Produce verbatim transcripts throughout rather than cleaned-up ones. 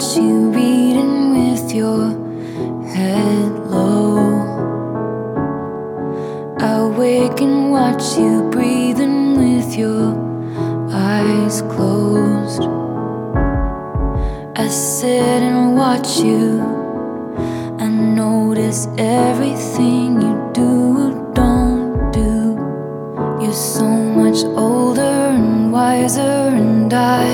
watch you reading with your head low. I wake and watch you breathing with your eyes closed. I sit and watch you. I notice everything you do or don't do. You're so much older and wiser, and I,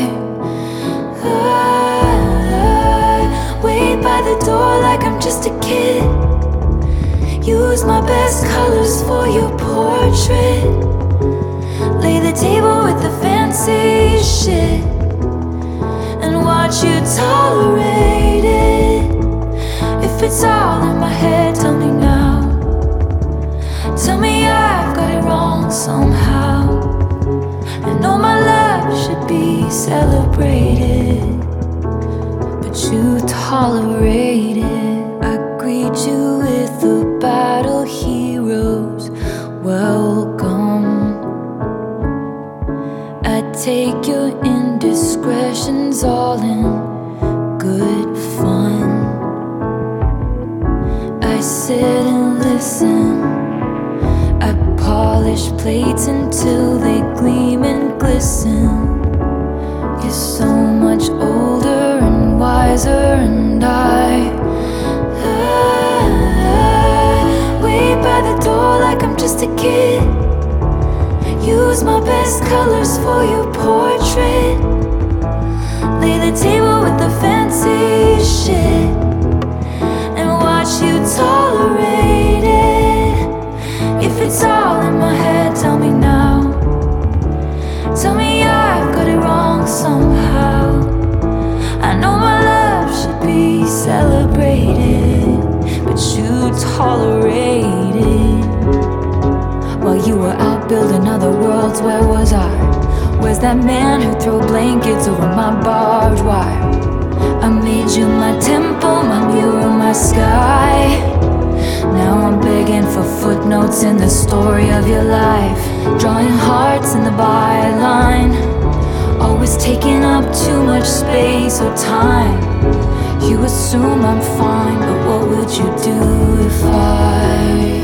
I wait by the door like I'm just a kid. Use my best colors for your portrait. Lay the table with the fancy shit and watch you tolerate it. If it's all in my head, tell me now. Tell me I've got it wrong somehow. I know my love should be celebrated, but you tolerate it. I greet you with a battle heroes welcome. I take your indiscretions all in good fun. I sit and listen. I polish plates until they gleam and glisten. You're so much older and wiser, and I, I wait by the door like I'm just a kid. Use my best colors for your portrait. Lay the table with the fancy shit and watch you tolerate it. If it's all in my head, tell me now. Tell me I've got it wrong somehow. I know my love should be celebrated, but you tolerate it. While you were out building other worlds, where was I? Where's that man who threw blankets over my barbed wire? I made you my temple, my mirror, my sky. Now I'm begging for footnotes in the story of your life, drawing hearts in the byline. Always taking up too much space or time. You assume I'm fine, but what would you do if I